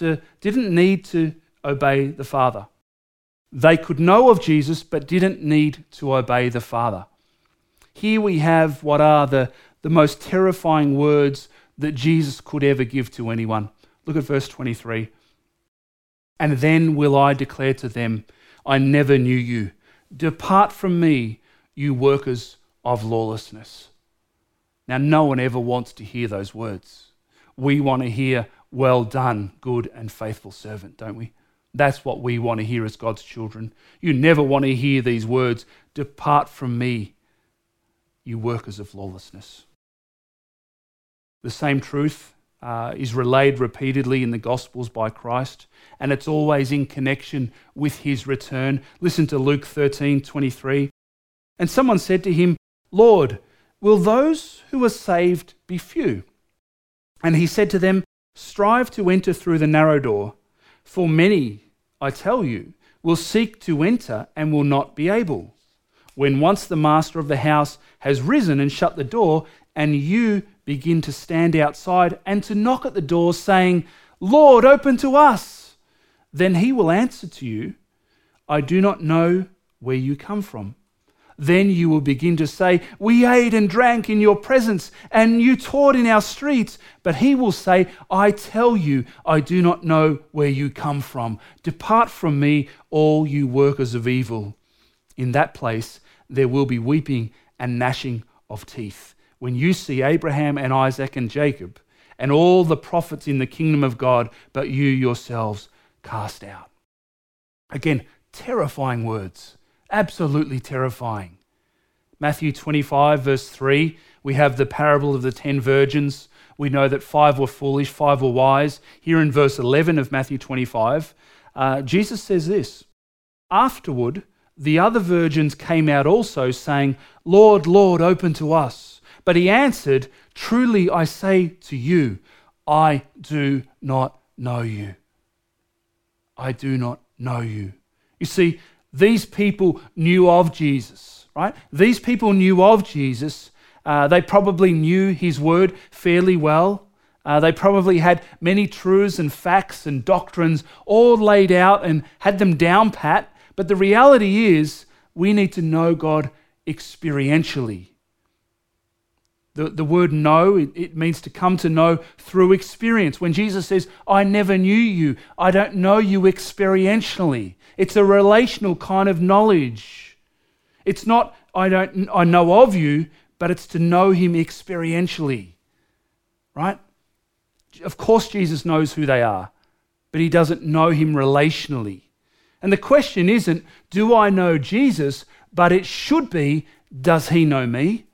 need to obey the Father. They could know of Jesus, but didn't need to obey the Father. Here we have what are the most terrifying words that Jesus could ever give to anyone. Look at verse 23. And then will I declare to them, I never knew you. Depart from me, you workers of lawlessness. Now, no one ever wants to hear those words. We want to hear, well done, good and faithful servant, don't we? That's what we want to hear as God's children. You never want to hear these words, depart from me, you workers of lawlessness. The same truth is relayed repeatedly in the Gospels by Christ, and it's always in connection with his return. Listen to Luke 13:23. And someone said to him, Lord, will those who are saved be few? And he said to them, strive to enter through the narrow door, for many, I tell you, will seek to enter and will not be able. When once the master of the house has risen and shut the door, and you begin to stand outside and to knock at the door, saying, Lord, open to us, then he will answer to you, I do not know where you come from. Then you will begin to say, we ate and drank in your presence, and you taught in our streets. But he will say, I tell you, I do not know where you come from. Depart from me, all you workers of evil. In that place there will be weeping and gnashing of teeth, when you see Abraham and Isaac and Jacob and all the prophets in the kingdom of God, but you yourselves cast out. Again, terrifying words. Absolutely terrifying. Matthew 25 verse 3, we have the parable of the 10 virgins. We know that 5 were foolish, 5 were wise. Here in verse 11 of Matthew 25, Jesus says this, afterward, the other virgins came out also, saying, Lord, Lord, open to us. But he answered, truly I say to you, I do not know you. I do not know you. You see, these people knew of Jesus, right? These people knew of Jesus. They probably knew his word fairly well. They probably had many truths and facts and doctrines all laid out and had them down pat. But the reality is we need to know God experientially. The word know, it means to come to know through experience. When Jesus says, I never knew you, I don't know you experientially. It's a relational kind of knowledge. It's not, I know of you, but it's to know him experientially. Right? Of course Jesus knows who they are, but he doesn't know him relationally. And the question isn't, do I know Jesus? But it should be, does he know me?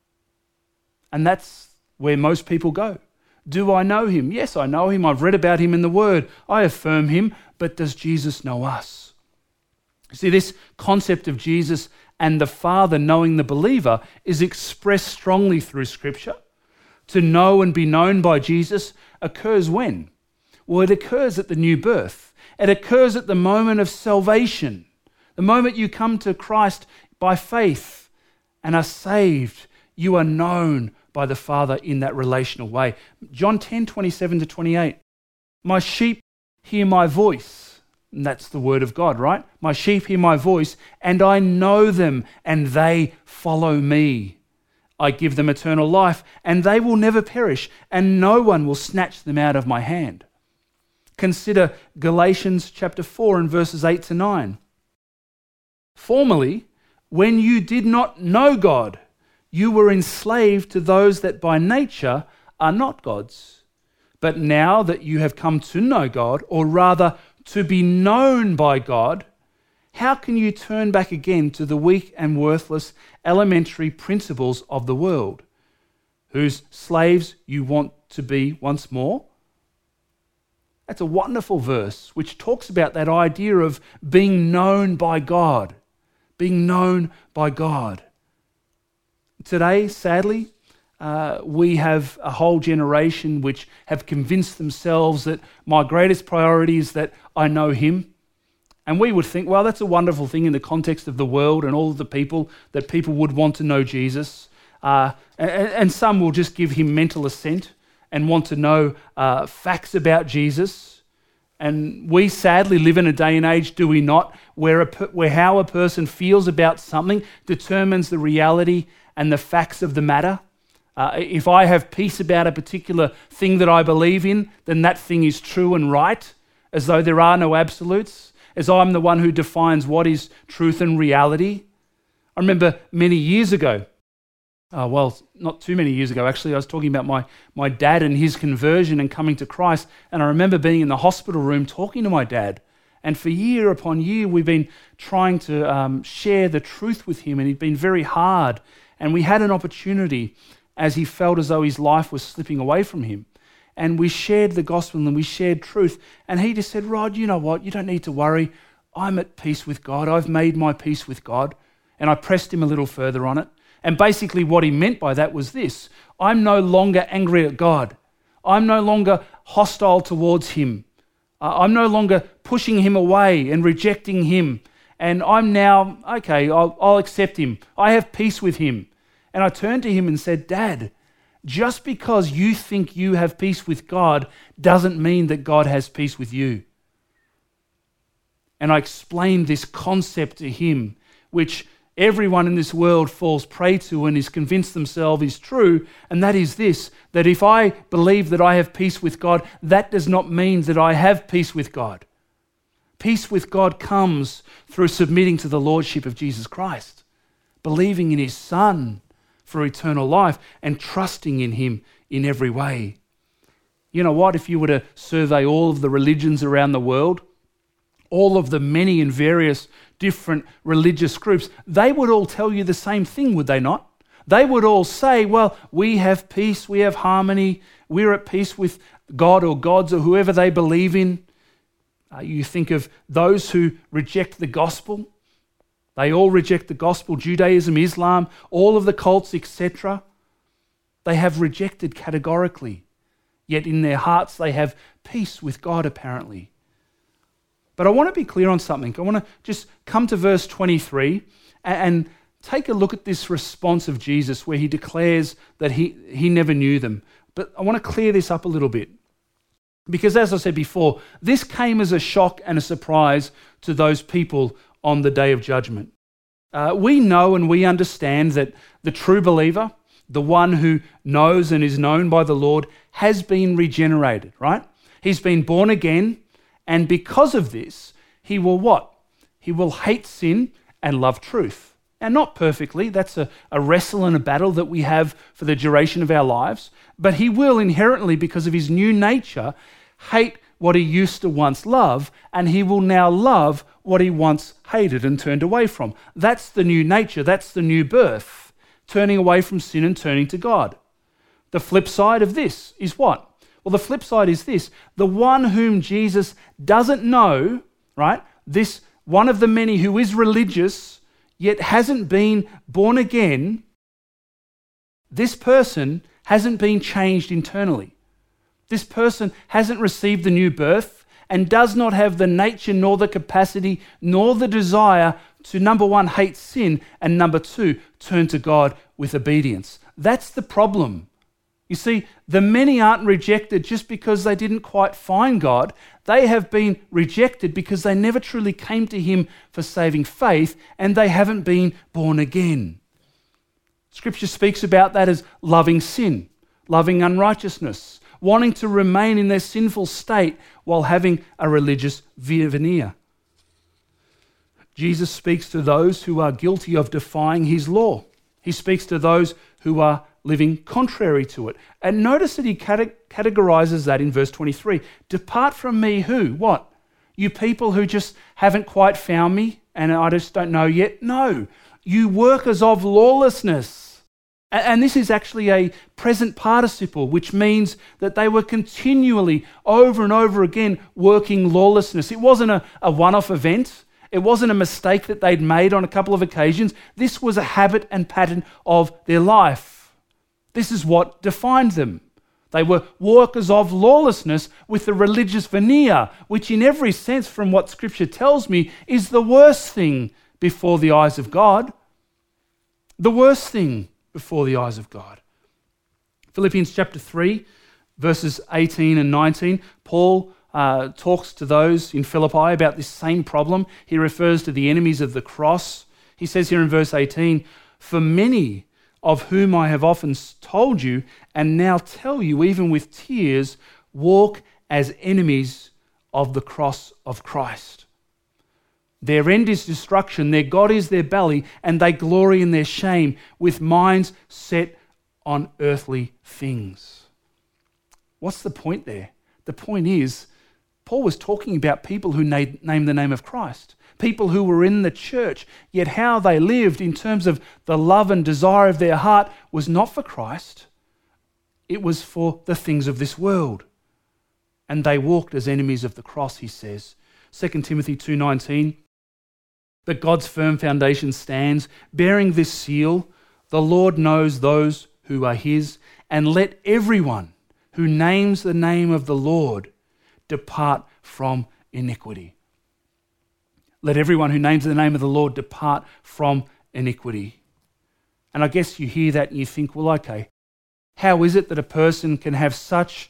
And that's where most people go. Do I know him? Yes, I know him. I've read about him in the Word. I affirm him. But does Jesus know us? See, this concept of Jesus and the Father knowing the believer is expressed strongly through Scripture. To know and be known by Jesus occurs when? Well, it occurs at the new birth. It occurs at the moment of salvation. The moment you come to Christ by faith and are saved, you are known by the Father in that relational way. John 10:27-28. My sheep hear my voice. And that's the word of God, right? My sheep hear my voice, and I know them, and they follow me. I give them eternal life, and they will never perish, and no one will snatch them out of my hand. Consider Galatians chapter 4 and verses 8-9. Formerly, when you did not know God, you were enslaved to those that by nature are not God's. But now that you have come to know God, or rather to be known by God, how can you turn back again to the weak and worthless elementary principles of the world, whose slaves you want to be once more? That's a wonderful verse which talks about that idea of being known by God. Being known by God. Today, sadly, we have a whole generation which have convinced themselves that my greatest priority is that I know him. And we would think, well, that's a wonderful thing in the context of the world and all of the people, that people would want to know Jesus. And some will just give him mental assent and want to know facts about Jesus. And we sadly live in a day and age, do we not, where how a person feels about something determines the reality and the facts of the matter. If I have peace about a particular thing that I believe in, then that thing is true and right, as though there are no absolutes, as I'm the one who defines what is truth and reality. I remember many years ago, not too many years ago actually, I was talking about my dad and his conversion and coming to Christ, and I remember being in the hospital room talking to my dad, and for year upon year we've been trying to share the truth with him, and he'd been very hard, and we had an opportunity as he felt as though his life was slipping away from him. And we shared the gospel and we shared truth. And he just said, Rod, you know what? You don't need to worry. I'm at peace with God. I've made my peace with God. And I pressed him a little further on it. And basically what he meant by that was this: I'm no longer angry at God. I'm no longer hostile towards him. I'm no longer pushing him away and rejecting him. And I'm now, okay, I'll accept him. I have peace with him. And I turned to him and said, Dad, just because you think you have peace with God doesn't mean that God has peace with you. And I explained this concept to him, which everyone in this world falls prey to and is convinced themselves is true, and that is this, that if I believe that I have peace with God, that does not mean that I have peace with God. Peace with God comes through submitting to the lordship of Jesus Christ, believing in his Son for eternal life and trusting in him in every way. You know what? If you were to survey all of the religions around the world, all of the many and various different religious groups, they would all tell you the same thing, would they not? They would all say, well, we have peace, we have harmony, we're at peace with God or gods or whoever they believe in. You think of those who reject the gospel. They all reject the gospel, Judaism, Islam, all of the cults, etc. They have rejected categorically. Yet in their hearts they have peace with God apparently. But I want to be clear on something. I want to just come to verse 23 and take a look at this response of Jesus where he declares that he never knew them. But I want to clear this up a little bit. Because as I said before, this came as a shock and a surprise to those people on the day of judgment. We know and we understand that the true believer, the one who knows and is known by the Lord, has been regenerated, right? He's been born again. And because of this, he will what? He will hate sin and love truth. And not perfectly, that's a wrestle and a battle that we have for the duration of our lives. But he will inherently, because of his new nature, hate what he used to once love, and he will now love what he once hated and turned away from. That's the new nature, that's the new birth, turning away from sin and turning to God. The flip side of this is what? Well, the flip side is this. The one whom Jesus doesn't know, right? This one of the many who is religious, yet hasn't been born again, this person hasn't been changed internally. This person hasn't received the new birth and does not have the nature nor the capacity nor the desire to, number one, hate sin, and number two, turn to God with obedience. That's the problem. You see, the many aren't rejected just because they didn't quite find God. They have been rejected because they never truly came to him for saving faith, and they haven't been born again. Scripture speaks about that as loving sin, loving unrighteousness, wanting to remain in their sinful state while having a religious veneer. Jesus speaks to those who are guilty of defying his law. He speaks to those who are living contrary to it. And notice that he categorizes that in verse 23. Depart from me who? What? You people who just haven't quite found me and I just don't know yet? No. You workers of lawlessness. And this is actually a present participle, which means that they were continually, over and over again, working lawlessness. It wasn't a one-off event. It wasn't a mistake that they'd made on a couple of occasions. This was a habit and pattern of their life. This is what defined them. They were workers of lawlessness with the religious veneer, which in every sense, from what Scripture tells me, is the worst thing before the eyes of God. The worst thing before the eyes of God. Philippians chapter 3, verses 18 and 19, Paul talks to those in Philippi about this same problem. He refers to the enemies of the cross. He says here in verse 18, for many of whom I have often told you and now tell you even with tears, walk as enemies of the cross of Christ. Their end is destruction, their God is their belly, and they glory in their shame with minds set on earthly things. What's the point there? The point is, Paul was talking about people who named the name of Christ, people who were in the church, yet how they lived in terms of the love and desire of their heart was not for Christ. It was for the things of this world. And they walked as enemies of the cross, he says. 2 Timothy 2:19, but God's firm foundation stands, bearing this seal, the Lord knows those who are his, and let everyone who names the name of the Lord depart from iniquity. Let everyone who names the name of the Lord depart from iniquity. And I guess you hear that and you think, well, okay, how is it that a person can have such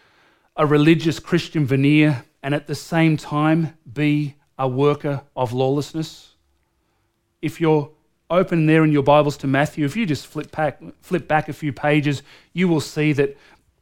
a religious Christian veneer and at the same time be a worker of lawlessness? If you're open there in your Bibles to Matthew, if you just flip back a few pages, you will see that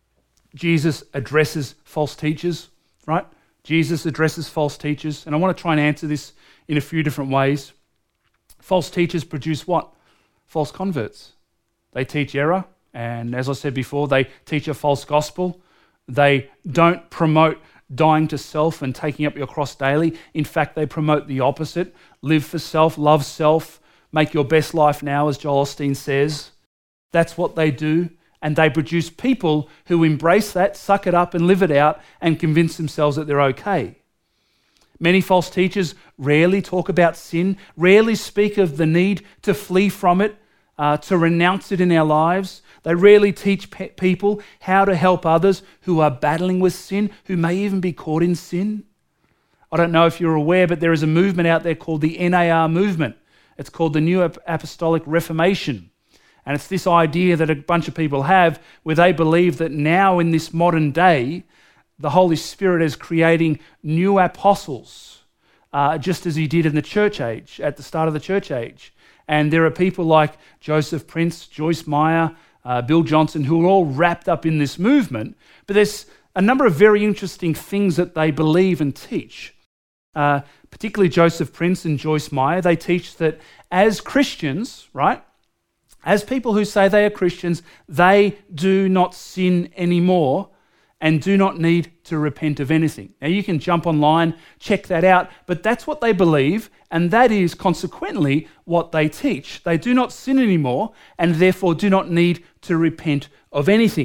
Jesus addresses false teachers, right? Jesus addresses false teachers, and I want to try and answer this in a few different ways. False teachers produce what? False converts. They teach error, and as I said before, they teach a false gospel. They don't promote dying to self and taking up your cross daily. In fact, they promote the opposite. Live for self, love self, make your best life now, as Joel Osteen says. That's what they do. And they produce people who embrace that, suck it up and live it out and convince themselves that they're okay. Many false teachers rarely talk about sin, rarely speak of the need to flee from it, to renounce it in our lives. They rarely teach people how to help others who are battling with sin, who may even be caught in sin. I don't know if you're aware, but there is a movement out there called the NAR movement. It's called the New Apostolic Reformation. And it's this idea that a bunch of people have where they believe that now in this modern day, the Holy Spirit is creating new apostles, just as he did in the church age, at the start of the church age. And there are people like Joseph Prince, Joyce Meyer, Bill Johnson, who are all wrapped up in this movement. But there's a number of very interesting things that they believe and teach. Particularly Joseph Prince and Joyce Meyer, they teach that as Christians, right, as people who say they are Christians, they do not sin anymore and do not need to repent of anything. Now you can jump online, check that out, but that's what they believe, and that is consequently what they teach. They do not sin anymore and therefore do not need to repent of anything.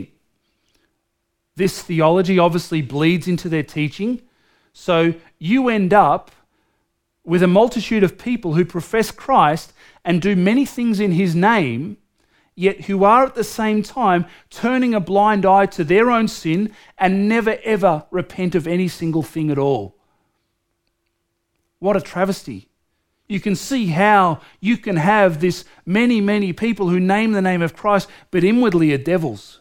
This theology obviously bleeds into their teaching, so you end up with a multitude of people who profess Christ and do many things in his name, yet who are at the same time turning a blind eye to their own sin and never ever repent of any single thing at all. What a travesty. You can see how you can have this many people who name the name of Christ but inwardly are devils.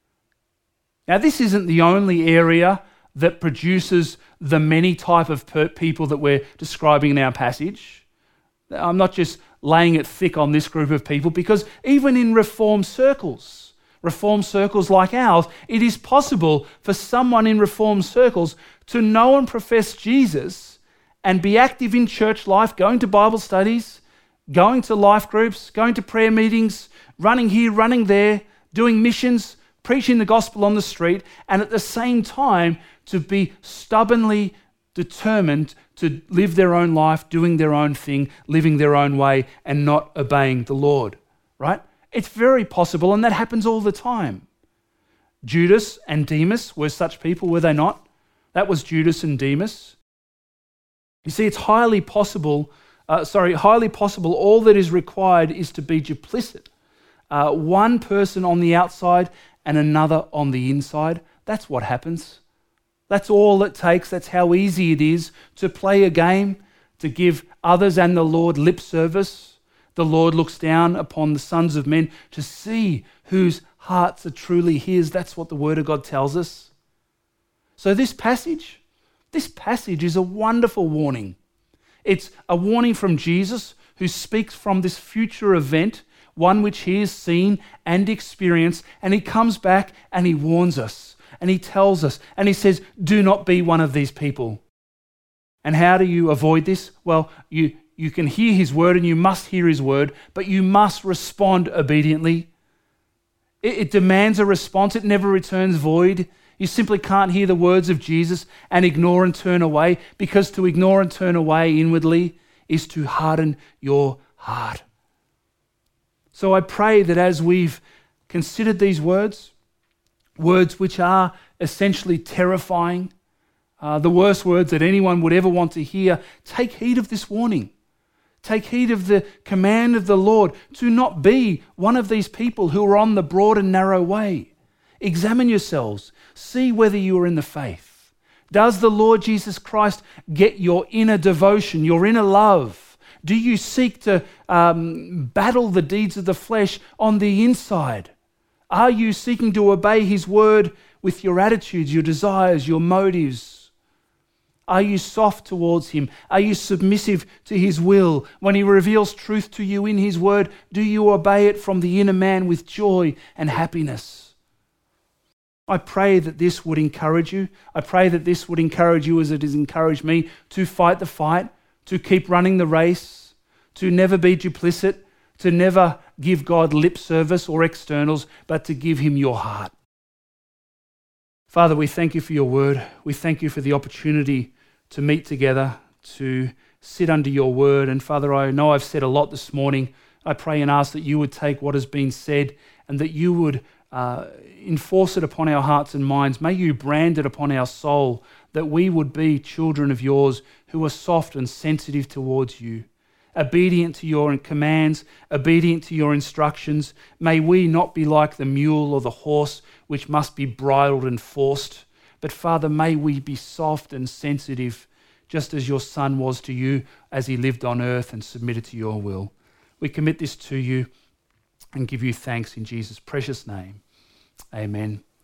Now this isn't the only area that produces the many type of people that we're describing in our passage. I'm not just laying it thick on this group of people, because even in reformed circles like ours, it is possible for someone in reformed circles to know and profess Jesus and be active in church life, going to Bible studies, going to life groups, going to prayer meetings, running here, running there, doing missions, preaching the gospel on the street, and at the same time to be stubbornly determined to live their own life, doing their own thing, living their own way, and not obeying the Lord, right? It's very possible, and that happens all the time. Judas and Demas were such people, were they not? That was Judas and Demas. You see, it's highly possible. All that is required is to be duplicit. One person on the outside and another on the inside. That's what happens. That's all it takes. That's how easy it is to play a game, to give others and the Lord lip service. The Lord looks down upon the sons of men to see whose hearts are truly his. That's what the Word of God tells us. So this passage is a wonderful warning. It's a warning from Jesus, who speaks from this future event, one which he has seen and experienced, and he comes back and he warns us. And he tells us, and he says, do not be one of these people. And how do you avoid this? Well, you can hear his word and you must hear his word, but you must respond obediently. It demands a response. It never returns void. You simply can't hear the words of Jesus and ignore and turn away, because to ignore and turn away inwardly is to harden your heart. So I pray that as we've considered these words which are essentially terrifying, the worst words that anyone would ever want to hear, take heed of this warning. Take heed of the command of the Lord to not be one of these people who are on the broad and narrow way. Examine yourselves. See whether you are in the faith. Does the Lord Jesus Christ get your inner devotion, your inner love? Do you seek to battle the deeds of the flesh on the inside? Are you seeking to obey His word with your attitudes, your desires, your motives? Are you soft towards Him? Are you submissive to His will? When He reveals truth to you in His word, do you obey it from the inner man with joy and happiness? I pray that this would encourage you. I pray that this would encourage you as it has encouraged me to fight the fight, to keep running the race, to never be duplicit, to never give God lip service or externals, but to give Him your heart. Father, we thank You for Your word. We thank You for the opportunity to meet together, to sit under Your word. And Father, I know I've said a lot this morning. I pray and ask that You would take what has been said and that You would enforce it upon our hearts and minds. May You brand it upon our soul, that we would be children of Yours who are soft and sensitive towards You, obedient to Your commands, obedient to Your instructions. May we not be like the mule or the horse which must be bridled and forced, but Father, may we be soft and sensitive, just as Your Son was to You as He lived on earth and submitted to Your will. We commit this to You and give You thanks in Jesus' precious name. Amen.